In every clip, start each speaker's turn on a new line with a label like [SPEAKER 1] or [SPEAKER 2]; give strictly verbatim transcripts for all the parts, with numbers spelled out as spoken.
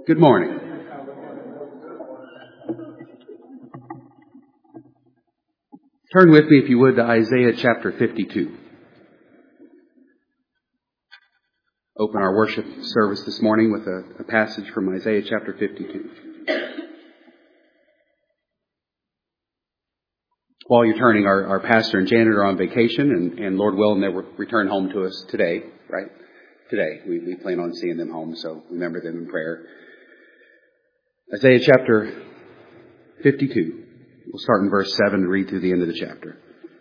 [SPEAKER 1] Good morning. Turn with me, if you would, to Isaiah chapter fifty-two. Open our worship service this morning with a, a passage from Isaiah chapter fifty-two. While you're turning, our, our pastor and janitor are on vacation, and, and Lord willing, they will return home to us today, right? Today. We, we plan on seeing them home, so remember them in prayer. Isaiah chapter fifty-two. We'll start in verse seven and read through the end of the chapter.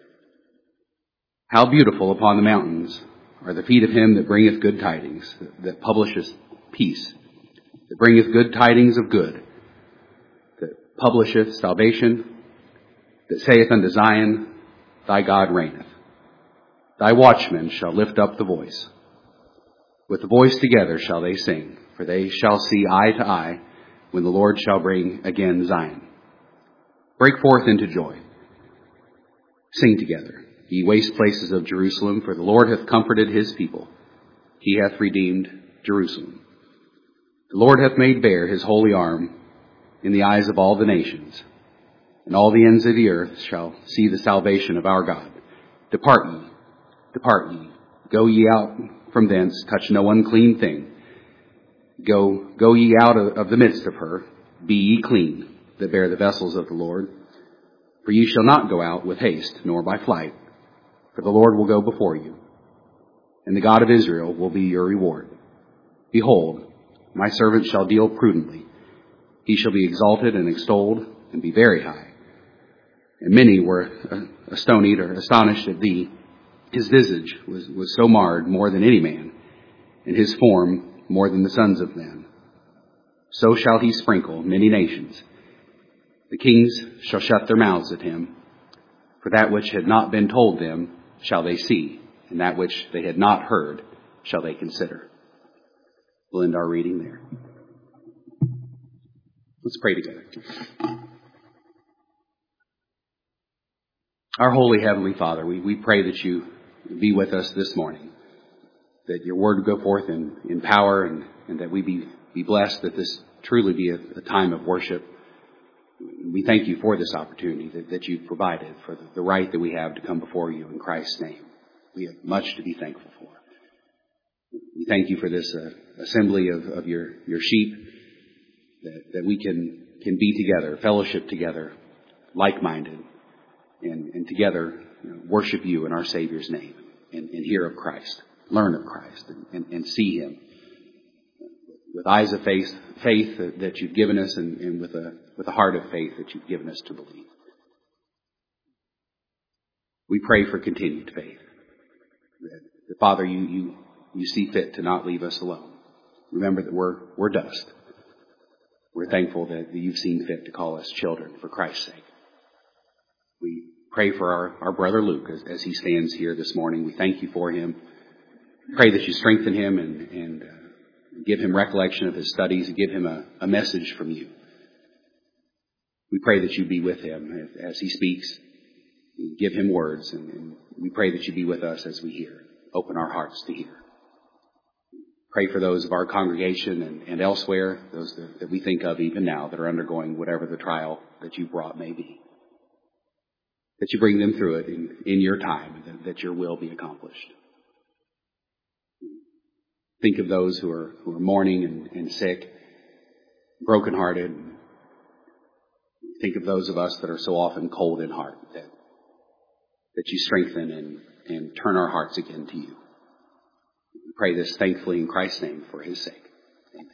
[SPEAKER 1] How beautiful upon the mountains are the feet of him that bringeth good tidings, that, that publisheth peace, that bringeth good tidings of good, that publisheth salvation, that saith unto Zion, thy God reigneth. Thy watchmen shall lift up the voice. With the voice together shall they sing, for they shall see eye to eye, when the Lord shall bring again Zion. Break forth into joy. Sing together, ye waste places of Jerusalem, for the Lord hath comforted his people. He hath redeemed Jerusalem. The Lord hath made bare his holy arm in the eyes of all the nations, and all the ends of the earth shall see the salvation of our God. Depart ye, depart ye, go ye out from thence, touch no unclean thing. Go, go ye out of, of the midst of her, be ye clean, that bear the vessels of the Lord. For ye shall not go out with haste, nor by flight, for the Lord will go before you, and the God of Israel will be your reward. Behold, my servant shall deal prudently. He shall be exalted and extolled, and be very high. And many were astonied or astonished at thee. His visage was, was so marred more than any man, and his form more than the sons of men. So shall he sprinkle many nations. The kings shall shut their mouths at him. For that which had not been told them shall they see, and that which they had not heard shall they consider. We'll end our reading there. Let's pray together. Our holy Heavenly Father, we, we pray that you be with us this morning, that your word would go forth in, in power, and, and that we be, be blessed, that this truly be a, a time of worship. We thank you for this opportunity that, that you've provided, for the, the right that we have to come before you in Christ's name. We have much to be thankful for. We thank you for this uh, assembly of, of your, your sheep, that, that we can, can be together, fellowship together, like-minded, and, and together you know, worship you in our Savior's name, and, and hear of Christ, learn of Christ, and, and, and see him with eyes of faith, faith that, that you've given us, and, and with a with a heart of faith that you've given us to believe. We pray for continued faith. That, that Father, you, you you see fit to not leave us alone. Remember that we're we're dust. We're thankful that you've seen fit to call us children for Christ's sake. We pray for our, our brother Luke as, as he stands here this morning. We thank you for him. Pray that you strengthen him and, and uh, give him recollection of his studies, and give him a, a message from you. We pray that you be with him as he speaks. Give him words, and, and we pray that you be with us as we hear. Open our hearts to hear. Pray for those of our congregation and, and elsewhere, those that, that we think of even now that are undergoing whatever the trial that you brought may be. That you bring them through it in, in your time, and that, that your will be accomplished. Think of those who are who are mourning and, and sick, brokenhearted. Think of those of us that are so often cold in heart, that that you strengthen and, and turn our hearts again to you. We pray this thankfully in Christ's name for his sake. Amen.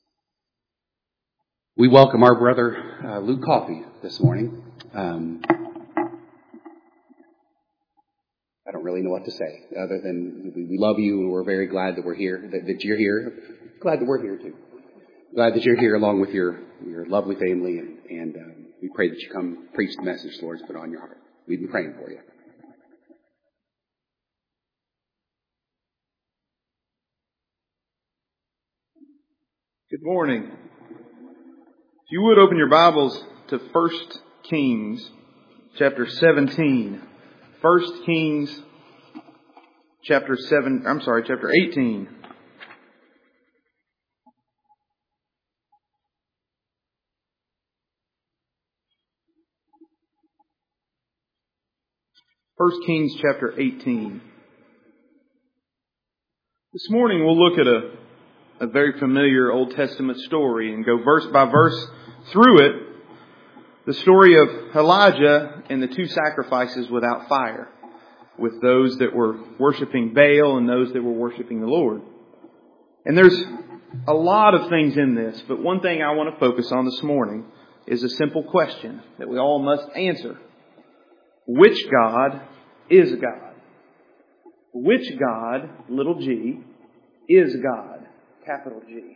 [SPEAKER 1] We welcome our brother uh, Luke Coffey this morning. Um, I don't really know what to say other than we, we love you, and we're very glad that we're here, that, that you're here. Glad that we're here too. Glad that you're here along with your, your lovely family, and, and um, we pray that you come preach the message the Lord's put on your heart. We've been praying for you.
[SPEAKER 2] Good morning. If you would open your Bibles to First Kings chapter seventeen. First Kings chapter seven, I'm sorry, chapter eighteen. First Kings chapter eighteen. This morning we'll look at a, a very familiar Old Testament story and go verse by verse through it. The story of Elijah and the two sacrifices without fire, with those that were worshiping Baal and those that were worshiping the Lord. And there's a lot of things in this, but one thing I want to focus on this morning is a simple question that we all must answer. Which God is God? Which God, little g, is God, capital G?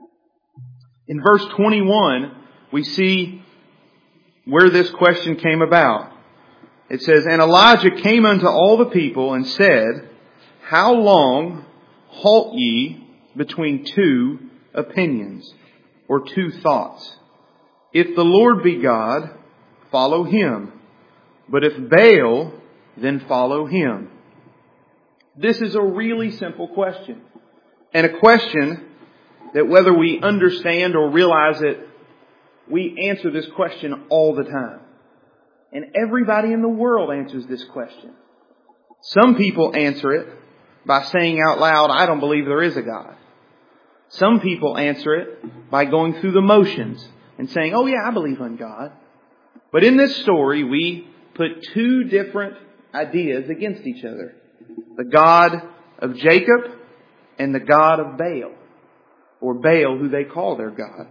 [SPEAKER 2] In verse twenty-one, we see where this question came about. It says, "And Elijah came unto all the people and said, How long halt ye between two opinions," or two thoughts? "If the Lord be God, follow Him. But if Baal, then follow him." This is a really simple question. And a question that whether we understand or realize it, we answer this question all the time. And everybody in the world answers this question. Some people answer it by saying out loud, "I don't believe there is a God." Some people answer it by going through the motions and saying, "Oh yeah, I believe in God." But in this story, we put two different ideas against each other. The God of Jacob and the God of Baal, or Baal, who they call their God.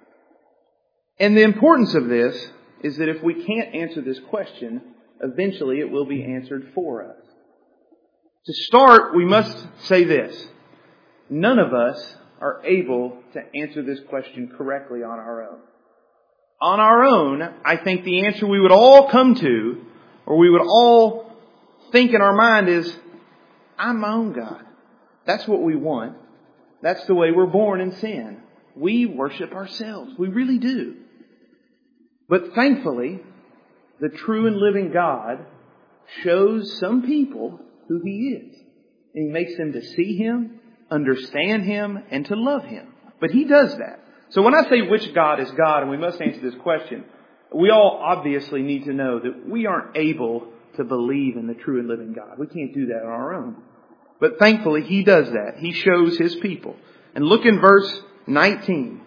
[SPEAKER 2] And the importance of this is that if we can't answer this question, eventually it will be answered for us. To start, we must say this. None of us are able to answer this question correctly on our own. On our own, I think the answer we would all come to, or we would all think in our mind is, I'm my own God. That's what we want. That's the way we're born in sin. We worship ourselves. We really do. But thankfully, the true and living God shows some people who He is. And He makes them to see Him, understand Him, and to love Him. But He does that. So when I say which God is God, and we must answer this question, we all obviously need to know that we aren't able to believe in the true and living God. We can't do that on our own. But thankfully, He does that. He shows His people. And look in verse nineteen.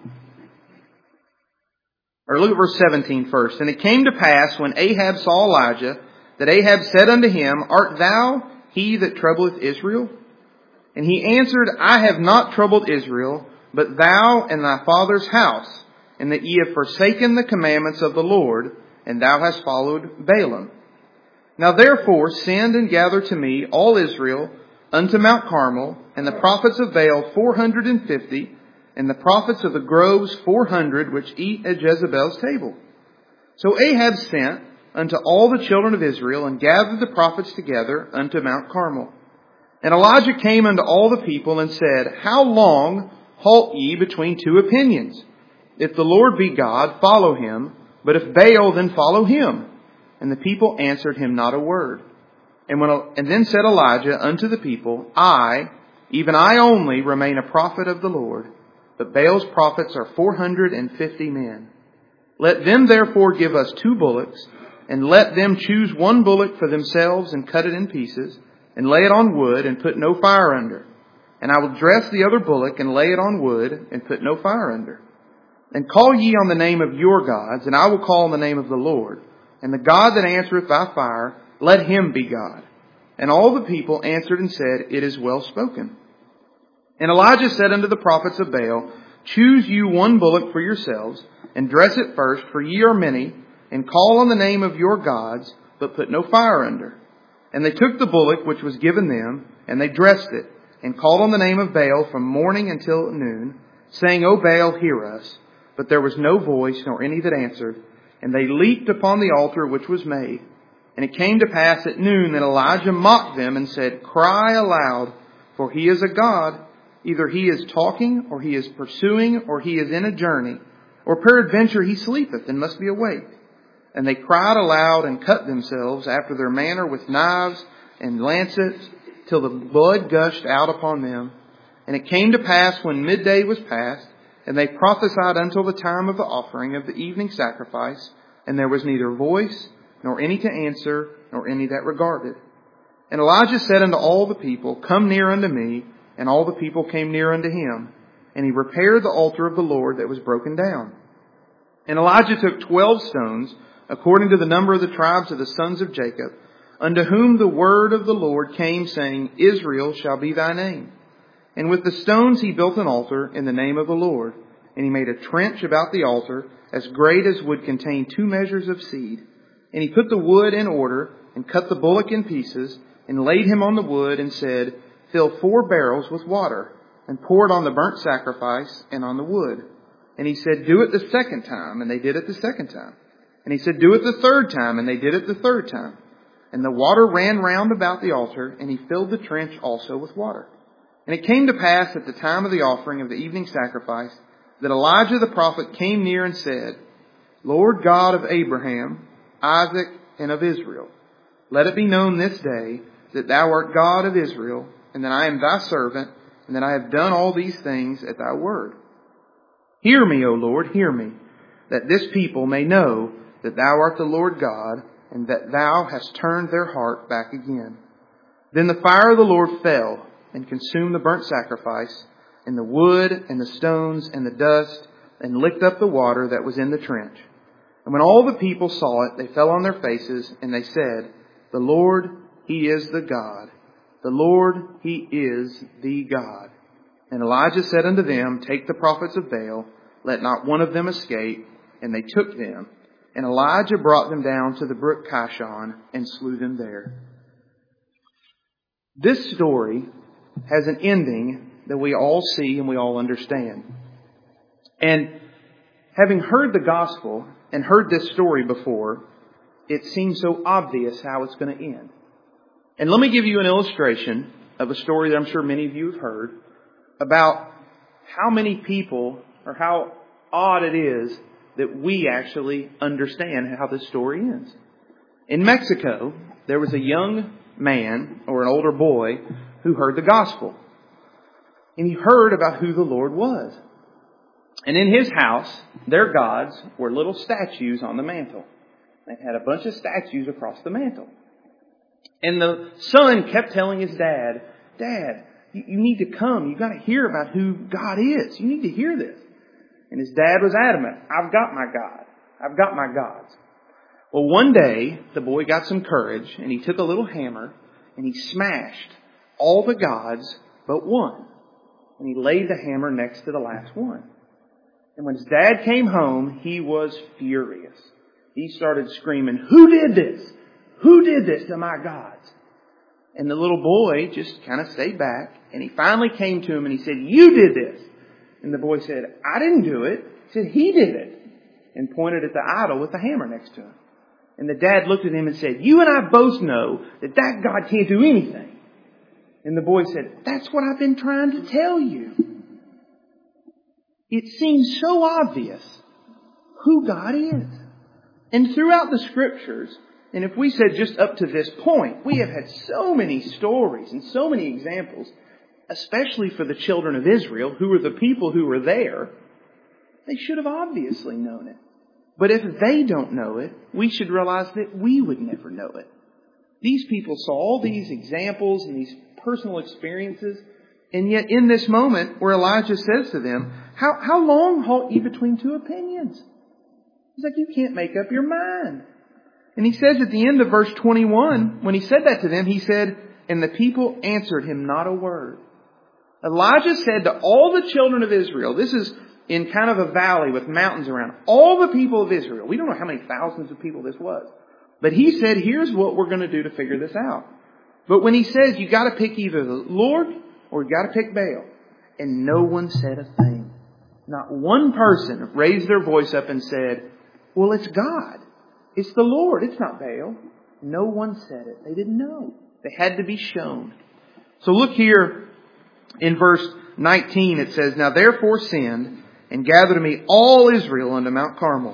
[SPEAKER 2] Or look at verse seventeen first. "And it came to pass, when Ahab saw Elijah, that Ahab said unto him, Art thou he that troubleth Israel? And he answered, I have not troubled Israel, but thou and thy father's house, and that ye have forsaken the commandments of the Lord, and thou hast followed Balaam. Now therefore send and gather to me all Israel unto Mount Carmel, and the prophets of Baal four hundred and fifty, and the prophets of the groves four hundred, which eat at Jezebel's table. So Ahab sent unto all the children of Israel, and gathered the prophets together unto Mount Carmel. And Elijah came unto all the people, and said, How long halt ye between two opinions? If the Lord be God, follow Him, but if Baal, then follow him. And the people answered him not a word. And when and then said Elijah unto the people, I, even I only, remain a prophet of the Lord, but Baal's prophets are four hundred and fifty men. Let them therefore give us two bullocks, and let them choose one bullock for themselves, and cut it in pieces, and lay it on wood, and put no fire under. And I will dress the other bullock, and lay it on wood, and put no fire under. And call ye on the name of your gods, and I will call on the name of the Lord. And the God that answereth by fire, let Him be God. And all the people answered and said, It is well spoken. And Elijah said unto the prophets of Baal, Choose you one bullock for yourselves, and dress it first, for ye are many, and call on the name of your gods, but put no fire under. And they took the bullock which was given them, and they dressed it, and called on the name of Baal from morning until noon, saying, O Baal, hear us. But there was no voice, nor any that answered. And they leaped upon the altar which was made. And it came to pass at noon that Elijah mocked them, and said, Cry aloud, for he is a God. Either he is talking, or he is pursuing, or he is in a journey. Or peradventure he sleepeth, and must be awake. And they cried aloud, and cut themselves after their manner with knives and lancets, till the blood gushed out upon them. And it came to pass, when midday was past, and they prophesied until the time of the offering of the evening sacrifice, and there was neither voice, nor any to answer, nor any that regarded. And Elijah said unto all the people, Come near unto me. And all the people came near unto him. And he repaired the altar of the Lord that was broken down. And Elijah took twelve stones, according to the number of the tribes of the sons of Jacob, unto whom the word of the Lord came, saying, Israel shall be thy name. And with the stones he built an altar in the name of the Lord. And he made a trench about the altar, as great as would contain two measures of seed. And he put the wood in order, and cut the bullock in pieces, and laid him on the wood, and said, Fill four barrels with water, and pour it on the burnt sacrifice and on the wood. And he said, Do it the second time, and they did it the second time. And he said, Do it the third time, and they did it the third time. And the water ran round about the altar, and he filled the trench also with water. And it came to pass at the time of the offering of the evening sacrifice, that Elijah the prophet came near and said, Lord God of Abraham, Isaac, and of Israel, let it be known this day that thou art God of Israel, and that I am thy servant, and that I have done all these things at thy word. Hear me, O Lord, hear me, that this people may know that thou art the Lord God, and that thou hast turned their heart back again. Then the fire of the Lord fell, and consumed the burnt sacrifice, and the wood, and the stones, and the dust, and licked up the water that was in the trench. And when all the people saw it, they fell on their faces, and they said, The Lord, He is the God. The Lord, He is the God. And Elijah said unto them, Take the prophets of Baal, let not one of them escape. And they took them. And Elijah brought them down to the brook Kishon, and slew them there. This story has an ending that we all see and we all understand. And having heard the gospel and heard this story before, it seems so obvious how it's going to end. And let me give you an illustration of a story that I'm sure many of you have heard about how many people, or how odd it is that we actually understand how this story ends. In Mexico, there was a young man or an older boy who heard the gospel. And he heard about who the Lord was. And in his house, their gods were little statues on the mantle. They had a bunch of statues across the mantle. And the son kept telling his dad, Dad, you, you need to come. You've got to hear about who God is. You need to hear this. And his dad was adamant. I've got my God. I've got my gods. Well, one day, the boy got some courage, and he took a little hammer, and he smashed all the gods but one. And he laid the hammer next to the last one. And when his dad came home, he was furious. He started screaming, Who did this? Who did this to my gods? And the little boy just kind of stayed back. And he finally came to him and he said, You did this. And the boy said, I didn't do it. He said, He did it. And pointed at the idol with the hammer next to him. And the dad looked at him and said, You and I both know that that God can't do anything. And the boy said, That's what I've been trying to tell you. It seems so obvious who God is. And throughout the Scriptures, and if we said just up to this point, we have had so many stories and so many examples, especially for the children of Israel, who were the people who were there. They should have obviously known it. But if they don't know it, we should realize that we would never know it. These people saw all these examples and these personal experiences, and yet in this moment where Elijah says to them, How, how long halt ye between two opinions? He's like, You can't make up your mind. And he says at the end of verse twenty-one, when he said that to them, he said, And the people answered him not a word. Elijah said to all the children of Israel, this is in kind of a valley with mountains around, all the people of Israel, we don't know how many thousands of people this was, but he said, here's what we're going to do to figure this out. But when he says, you got to pick either the Lord or you got to pick Baal, and no one said a thing. Not one person raised their voice up and said, well, it's God. It's the Lord. It's not Baal. No one said it. They didn't know. They had to be shown. So look here in verse nineteen. It says, Now therefore send and gather to me all Israel unto Mount Carmel.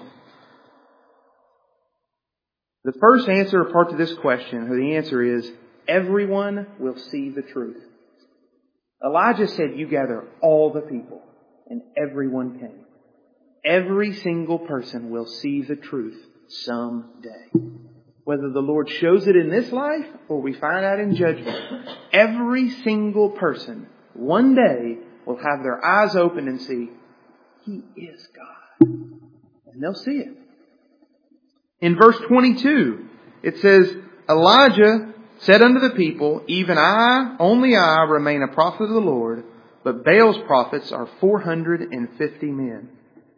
[SPEAKER 2] The first answer or part to this question, or the answer is, everyone will see the truth. Elijah said, you gather all the people, and everyone came. Every single person will see the truth someday. Whether the Lord shows it in this life or we find out in judgment, every single person one day will have their eyes open and see, He is God. And they'll see it. In verse twenty-two, it says, Elijah said unto the people, Even I, only I, remain a prophet of the Lord, but Baal's prophets are four hundred fifty men.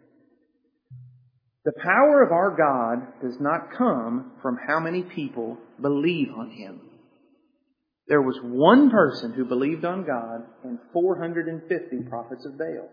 [SPEAKER 2] The power of our God does not come from how many people believe on Him. There was one person who believed on God and four hundred fifty prophets of Baal.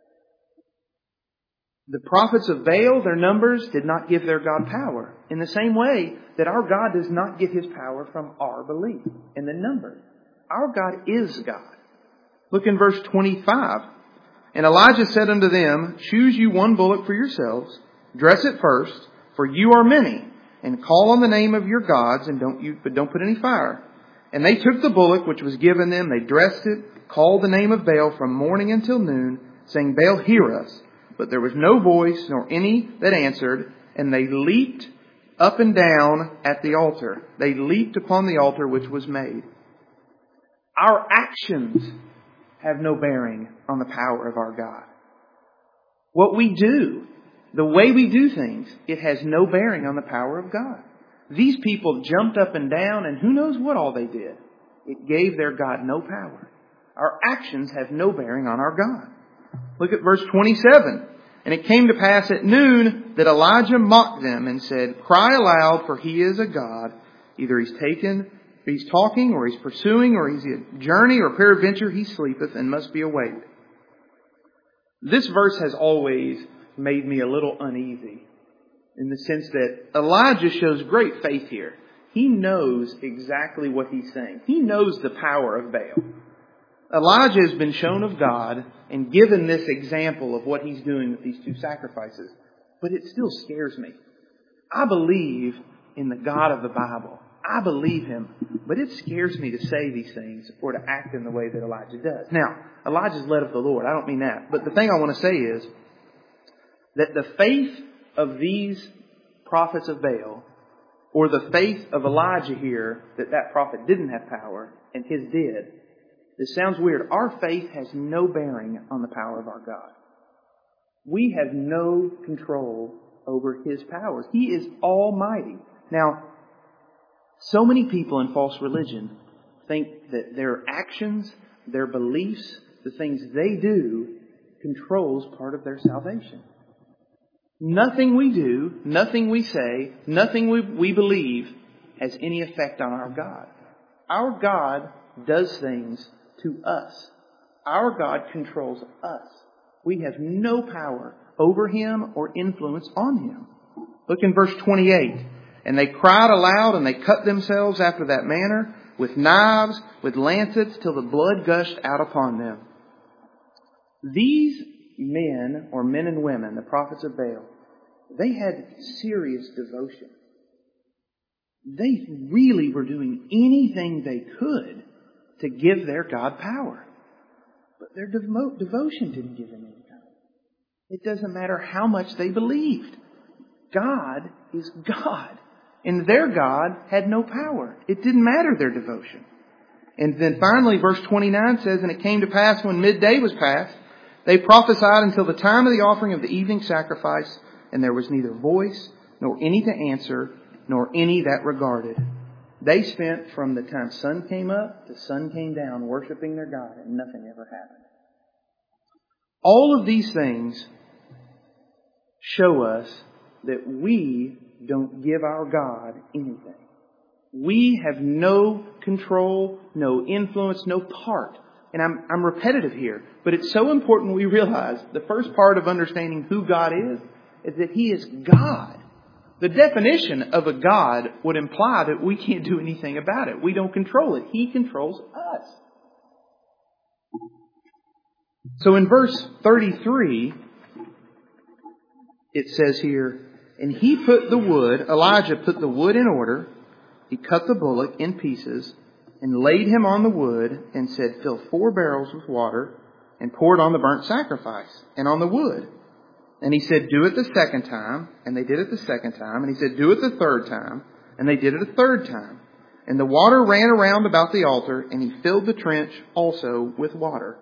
[SPEAKER 2] The prophets of Baal, their numbers did not give their God power. In the same way that our God does not get His power from our belief in the number. Our God is God. Look in verse twenty-five. And Elijah said unto them, Choose you one bullock for yourselves, dress it first, for you are many, and call on the name of your gods, and don't you, but don't put any fire. And they took the bullock which was given them, they dressed it, called the name of Baal from morning until noon, saying, Baal, hear us. But there was no voice, nor any that answered, and they leaped up and down at the altar. They leaped upon the altar which was made. Our actions have no bearing on the power of our God. What we do, the way we do things, it has no bearing on the power of God. These people jumped up and down, and who knows what all they did. It gave their God no power. Our actions have no bearing on our God. Look at verse twenty-seven. And it came to pass at noon that Elijah mocked them and said, Cry aloud, for he is a God. Either he's taken, he's talking, or he's pursuing, or he's a journey, or peradventure he sleepeth and must be awake. This verse has always made me a little uneasy in the sense that Elijah shows great faith here. He knows exactly what he's saying. He knows the power of Baal. Elijah has been shown of God and given this example of what he's doing with these two sacrifices. But it still scares me. I believe in the God of the Bible. I believe Him. But it scares me to say these things or to act in the way that Elijah does. Now, Elijah's led of the Lord. I don't mean that. But the thing I want to say is that the faith of these prophets of Baal, or the faith of Elijah here, that that prophet didn't have power and his did, this sounds weird. Our faith has no bearing on the power of our God. We have no control over His powers. He is almighty. Now, so many people in false religion think that their actions, their beliefs, the things they do, controls part of their salvation. Nothing we do, nothing we say, nothing we, we believe has any effect on our God. Our God does things to us. Our God controls us. We have no power over Him or influence on Him. Look in verse twenty-eight. And they cried aloud, and they cut themselves after that manner, with knives, with lancets, till the blood gushed out upon them. These men, or men and women, the prophets of Baal, they had serious devotion. They really were doing anything they could to give their God power. But their devo- devotion didn't give them any power. It doesn't matter how much they believed. God is God. And their God had no power. It didn't matter their devotion. And then finally, verse twenty-nine says, And it came to pass when midday was past, they prophesied until the time of the offering of the evening sacrifice, and there was neither voice, nor any to answer, nor any that regarded. They spent from the time sun came up to sun came down worshiping their God, and nothing ever happened. All of these things show us that we don't give our God anything. We have no control, no influence, no part. And I'm, I'm repetitive here, but it's so important we realize the first part of understanding who God is, is that He is God. The definition of a God would imply that we can't do anything about it. We don't control it. He controls us. So in verse thirty-three, it says here, And he put the wood, Elijah put the wood in order. He cut the bullock in pieces and laid him on the wood and said, Fill four barrels with water and pour it on the burnt sacrifice and on the wood. And he said, Do it the second time. And they did it the second time. And he said, Do it the third time. And they did it a third time. And the water ran around about the altar, and he filled the trench also with water.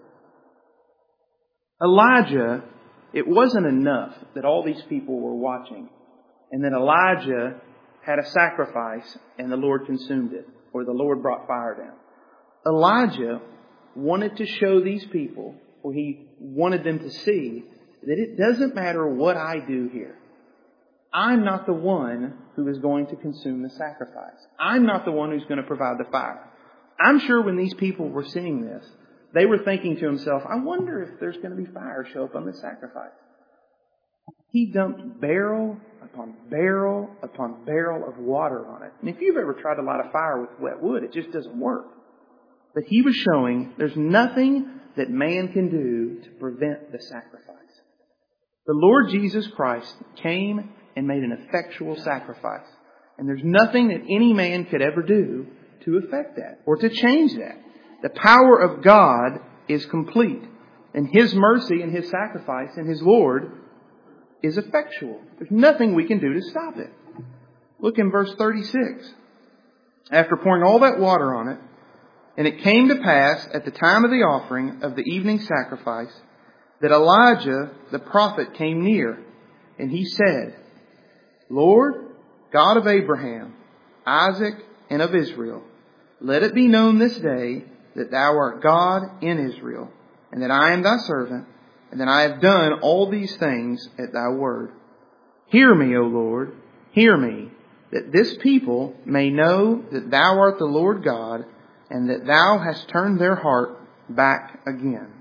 [SPEAKER 2] Elijah, it wasn't enough that all these people were watching, and that Elijah had a sacrifice and the Lord consumed it, or the Lord brought fire down. Elijah wanted to show these people, or he wanted them to see, that it doesn't matter what I do here. I'm not the one who is going to consume the sacrifice. I'm not the one who's going to provide the fire. I'm sure when these people were seeing this, they were thinking to themselves, I wonder if there's going to be fire show up on this sacrifice. He dumped barrel upon barrel upon barrel of water on it. And if you've ever tried to light a fire with wet wood, it just doesn't work. But he was showing there's nothing that man can do to prevent the sacrifice. The Lord Jesus Christ came and made an effectual sacrifice. And there's nothing that any man could ever do to affect that or to change that. The power of God is complete. And His mercy and His sacrifice and His Lord is effectual. There's nothing we can do to stop it. Look in verse thirty-six. After pouring all that water on it, and it came to pass at the time of the offering of the evening sacrifice that Elijah the prophet came near, and he said, Lord, God of Abraham, Isaac, and of Israel, let it be known this day that Thou art God in Israel, and that I am Thy servant, and that I have done all these things at Thy word. Hear me, O Lord, hear me, that this people may know that Thou art the Lord God, and that Thou hast turned their heart back again.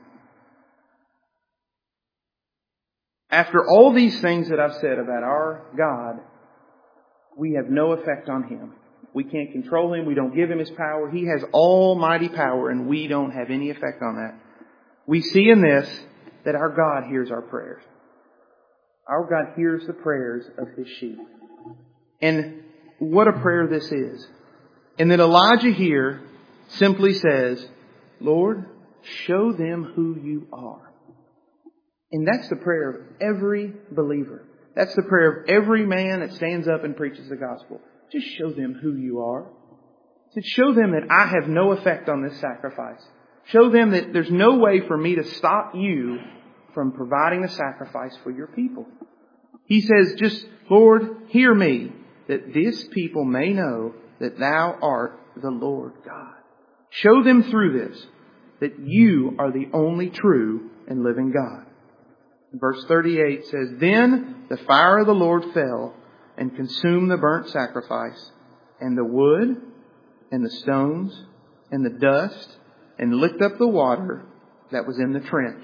[SPEAKER 2] After all these things that I've said about our God, we have no effect on Him. We can't control Him. We don't give Him His power. He has almighty power, and we don't have any effect on that. We see in this that our God hears our prayers. Our God hears the prayers of His sheep. And what a prayer this is. And that Elijah here simply says, Lord, show them who You are. And that's the prayer of every believer. That's the prayer of every man that stands up and preaches the gospel. Just show them who You are. To show them that I have no effect on this sacrifice. Show them that there's no way for me to stop You from providing the sacrifice for Your people. He says, just, Lord, hear me, that this people may know that Thou art the Lord God. Show them through this that You are the only true and living God. Verse thirty-eight says, Then the fire of the Lord fell and consumed the burnt sacrifice, and the wood, and the stones, and the dust, and licked up the water that was in the trench.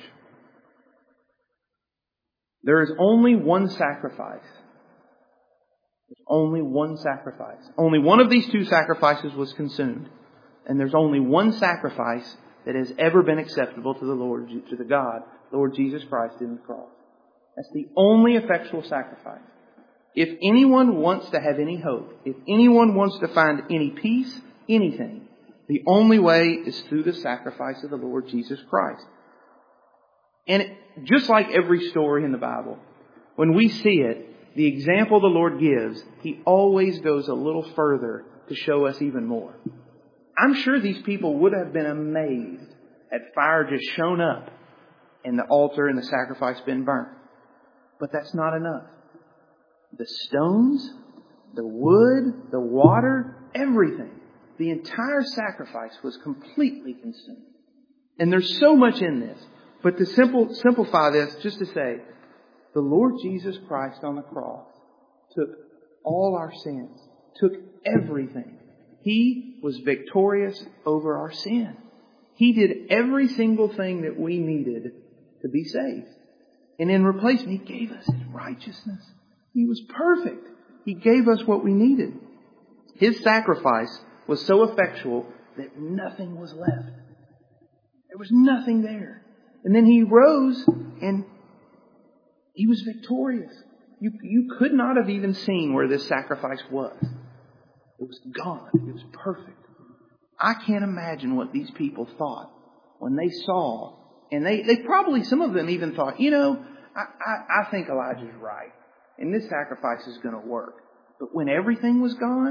[SPEAKER 2] There is only one sacrifice. There's only one sacrifice. Only one of these two sacrifices was consumed. And there's only one sacrifice that has ever been acceptable to the Lord, to the God, Lord Jesus Christ in the cross. That's the only effectual sacrifice. If anyone wants to have any hope, if anyone wants to find any peace, anything, the only way is through the sacrifice of the Lord Jesus Christ. And it, just like every story in the Bible, when we see it, the example the Lord gives, He always goes a little further to show us even more. I'm sure these people would have been amazed had fire just shown up and the altar and the sacrifice been burnt. But that's not enough. The stones, the wood, the water, everything, the entire sacrifice was completely consumed. And there's so much in this. But to simple, simplify this, just to say, the Lord Jesus Christ on the cross took all our sins, took everything. He was victorious over our sin. He did every single thing that we needed to be saved. And in replacement, He gave us His righteousness. He was perfect. He gave us what we needed. His sacrifice was so effectual that nothing was left. There was nothing there. And then He rose and He was victorious. You, you could not have even seen where this sacrifice was. It was gone. It was perfect. I can't imagine what these people thought when they saw, and they, they probably, some of them even thought, you know, I, I, I think Elijah's right, and this sacrifice is going to work. But when everything was gone,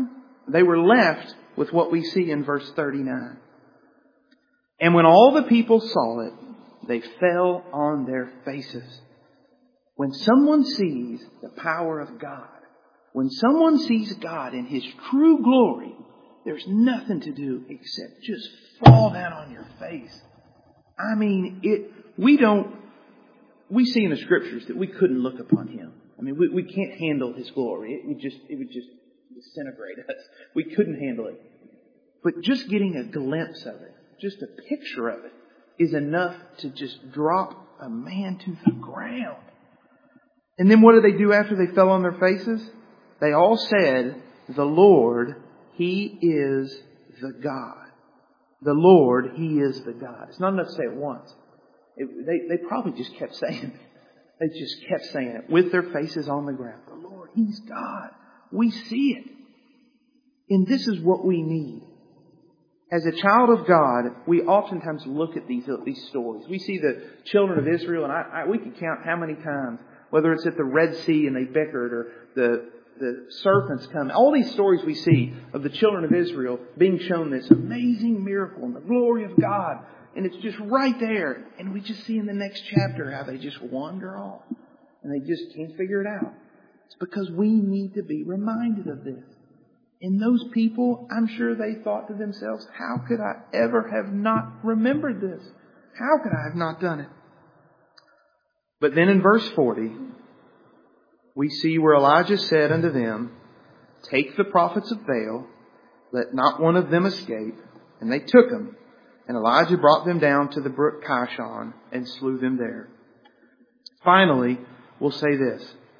[SPEAKER 2] they were left with what we see in verse thirty-nine. And when all the people saw it, they fell on their faces. When someone sees the power of God, when someone sees God in His true glory, there's nothing to do except just fall down on your face. I mean, it. We don't, we see in the Scriptures that we couldn't look upon Him. I mean, we, we can't handle His glory. It would just, it would just disintegrate us. We couldn't handle it. But just getting a glimpse of it, just a picture of it, is enough to just drop a man to the ground. And then what did they do after they fell on their faces? They all said, "The Lord, He is the God." The Lord, He is the God. It's not enough to say it once. It, they, they probably just kept saying it. They just kept saying it with their faces on the ground. The Lord, He's God. We see it. And this is what we need. As a child of God, we oftentimes look at these, these stories. We see the children of Israel, and I, I, we can count how many times, whether it's at the Red Sea and they bickered, or the, the serpents come. All these stories we see of the children of Israel being shown this amazing miracle and the glory of God. And it's just right there. And we just see in the next chapter how they just wander off. And they just can't figure it out. It's because we need to be reminded of this. And those people, I'm sure they thought to themselves, how could I ever have not remembered this? How could I have not done it? But then in verse forty, we see where Elijah said unto them, "Take the prophets of Baal, let not one of them escape." And they took them. And Elijah brought them down to the brook Kishon and slew them there. Finally, we'll say this.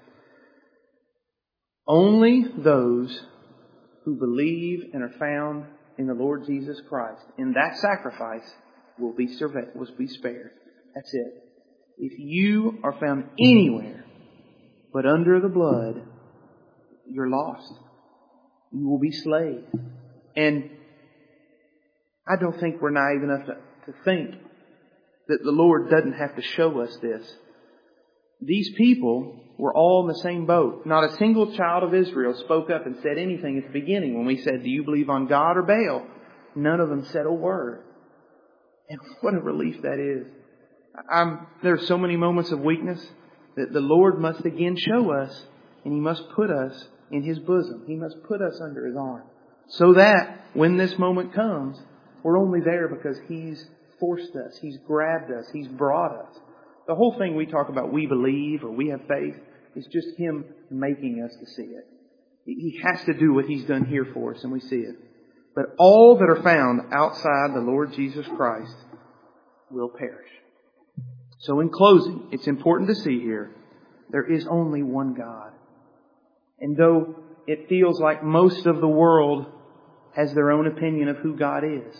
[SPEAKER 2] Only those who believe and are found in the Lord Jesus Christ, in that sacrifice, will be surveyed, will be spared. That's it. If you are found anywhere but under the blood, you're lost. You will be slain. And I don't think we're naive enough to, to think that the Lord doesn't have to show us this. These people were all in the same boat. Not a single child of Israel spoke up and said anything at the beginning when we said, "Do you believe on God or Baal?" None of them said a word. And what a relief that is. I'm, there are so many moments of weakness that the Lord must again show us, and He must put us in His bosom. He must put us under His arm. So that when this moment comes, we're only there because He's forced us. He's grabbed us. He's brought us. The whole thing we talk about, we believe or we have faith, is just Him making us to see it. He has to do what He's done here for us, and we see it. But all that are found outside the Lord Jesus Christ will perish. So in closing, it's important to see here, there is only one God. And though it feels like most of the world has their own opinion of who God is,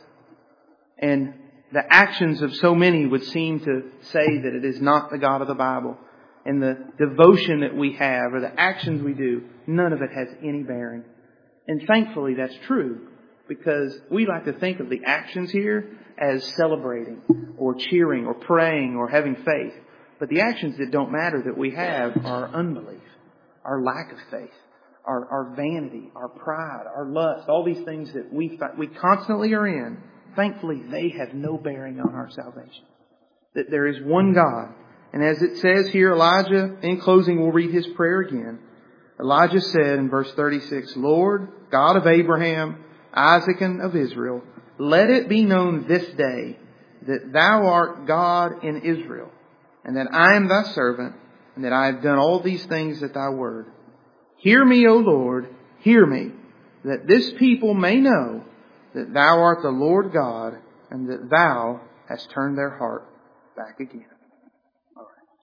[SPEAKER 2] and the actions of so many would seem to say that it is not the God of the Bible, and the devotion that we have or the actions we do, none of it has any bearing. And thankfully that's true, because we like to think of the actions here as celebrating or cheering or praying or having faith. But the actions that don't matter that we have are our unbelief, our lack of faith, our, our vanity, our pride, our lust, all these things that we we constantly are in. Thankfully, they have no bearing on our salvation. That there is one God. And as it says here, Elijah, in closing, we'll read his prayer again. Elijah said in verse thirty-six, "Lord, God of Abraham, Isaac, and of Israel, let it be known this day that Thou art God in Israel, and that I am Thy servant, and that I have done all these things at Thy word. Hear me, O Lord, hear me, that this people may know that Thou art the Lord God, and that Thou hast turned their heart back again."